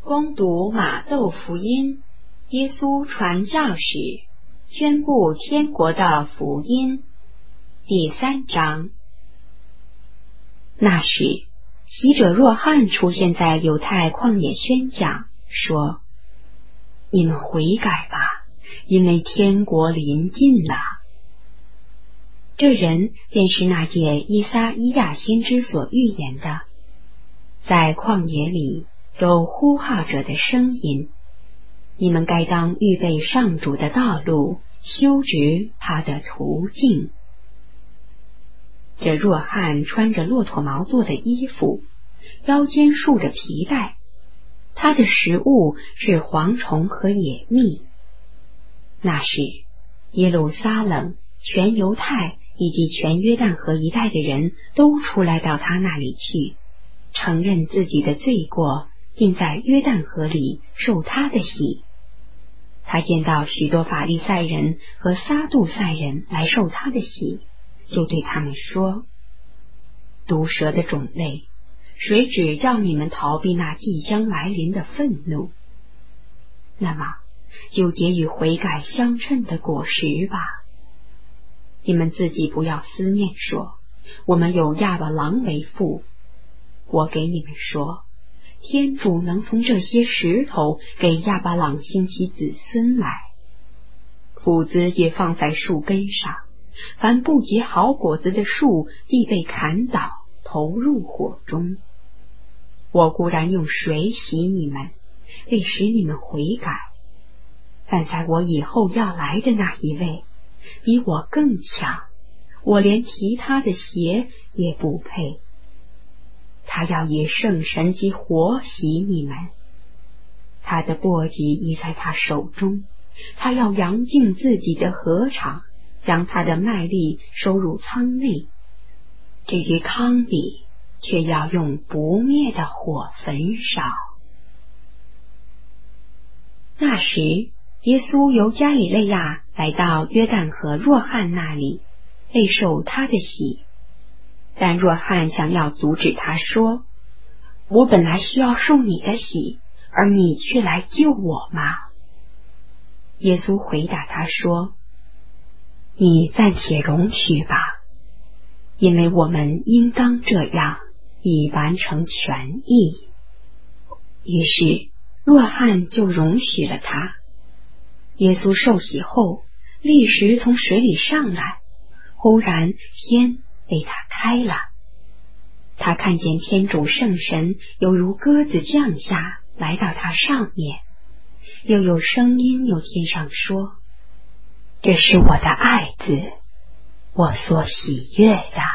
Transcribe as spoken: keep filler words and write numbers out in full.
攻读马窦福音，耶稣传教时，宣布天国的福音。第三章。那时，洗者若翰出现在犹太旷野宣讲，说：你们悔改吧，因为天国临近了。这人便是那届以撒伊亚先知所预言的，在旷野里有呼号者的声音，你们该当预备上主的道路，修直他的途径。这若翰穿着骆驼毛做的衣服，腰间束着皮带，他的食物是蝗虫和野蜜。那时，耶路撒冷、全犹太以及全约旦河一带的人都出来到他那里去，承认自己的罪过，并在约旦河里受他的洗。他见到许多法利赛人和撒杜塞人来受他的洗，就对他们说：毒蛇的种类，谁指叫你们逃避那即将来临的愤怒？那么就结与悔改相称的果实吧。你们自己不要思念说，我们有亚伯郎为父。我给你们说，天主能从这些石头给亚伯郎兴起子孙来。斧子也放在树根上，凡不结好果子的树必被砍倒，投入火中。我固然用水洗你们，为使你们悔改，但在我以后要来的那一位比我更强，我连提他的鞋也不配。他要以圣神及火洗你们，他的簸箕已在他手中，他要扬净自己的禾场，将他的麦粒收入仓内。至于糠秕，却要用不灭的火焚烧。那时，耶稣由加里肋亚来到约旦河若翰那里，备受他的洗。但若翰想要阻止他，说：我本来需要受你的洗，而你却来救我吗？耶稣回答他说：你暂且容许吧，因为我们应当这样，以完成全意。于是若翰就容许了他。耶稣受洗后，立时从水里上来，忽然天被他开了，他看见天主圣神犹如鸽子降下，来到他上面，又有声音由天上说：这是我的爱子，我所喜悦的。